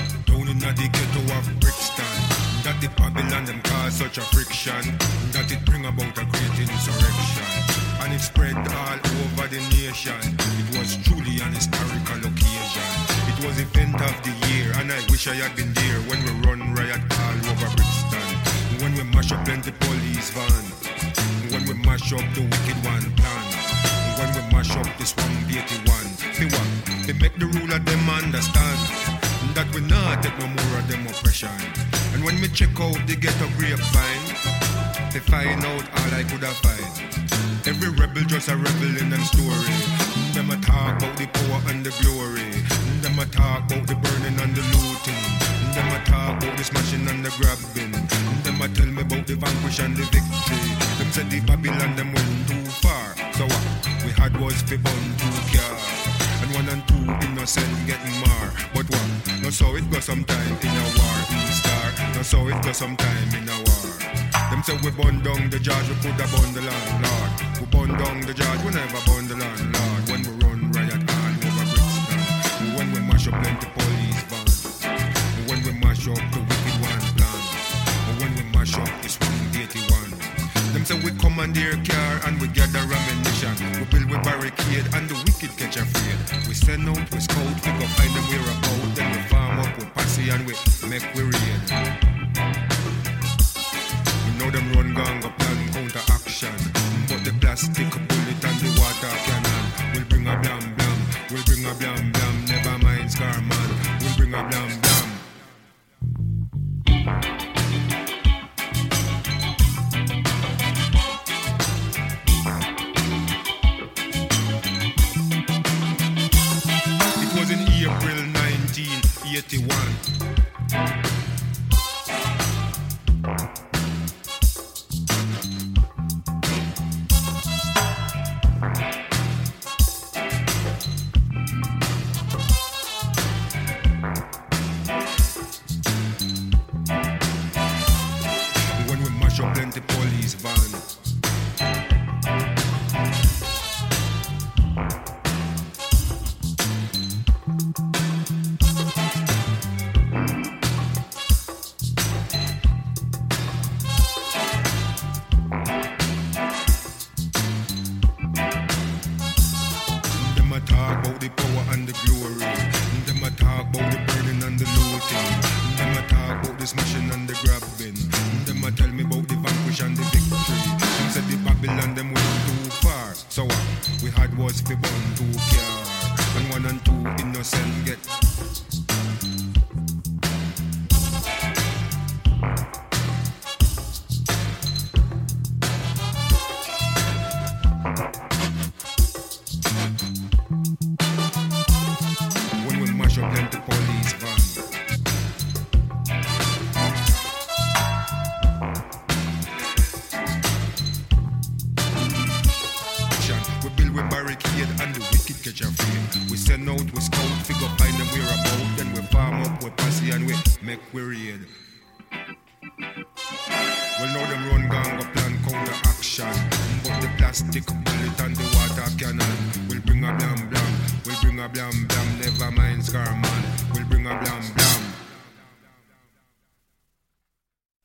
Down in the ghetto of Brixton, that the Babylon them cause such a friction, that it bring about a great insurrection, and it spread all over the nation. It was truly an historical occasion. It was event of the year, and I wish I had been there when we run riot all over Brixton, when we mash up plenty police van, when we mash up the wicked one plan, when we mash up this 181. See what? They make the ruler them understand that we not take no more of them oppression. And when me check out the ghetto grapevine, they find out all I could have find. Every rebel just a rebel in them story. Them a talk about the power and the glory. Them a talk about the burning and the looting. Them a talk about the smashing and the grabbing. Them a tell me about the vanquish and the victory. Them said the Babylon them went too far. So what we had was fi bun too car. And 1 and 2 innocent getting more. But what? No so it go sometime in a war. Star. No so it go sometime in a war. Them say we burn down the judge, we could have burn the landlord. We burn down the judge, we never burn the landlord. When we run riot all over Brixton, when we mash up plenty police vans, when we mash up the wicked one plan, when we mash up this 181. Them say we commandeer car and we gather ammunition. We build with barricade and the wicked catch afraid. We send out, we scout, we go find them where about. Then we farm up, we pass and we make we raid. Now them run gang up plan counter action. But the plastic bullet and the water cannon will bring a blam blam, will bring a blam blam. Never mind scar man, will bring a blam blam. It was in April 1981. Plenty police van. Them a talk about the power and the glory. Them a talk about the burning and the looting. Them a talk about the smashing and the grabbing. Them a tell me about the vanquish and the victory. Them said the Babylon them went too far. So what we had was fi bun too car. And 1 and 2 innocent get. When we mash up plenty police van. Barricade and the wicked catch a free. We send out, we scout, figure find them where about. Then we farm up, we pass and we make we raid. Well now them run gang up plan counter action. But the plastic bullet and the water cannon will bring a blam blam, will bring a blam blam. Never mind scar man,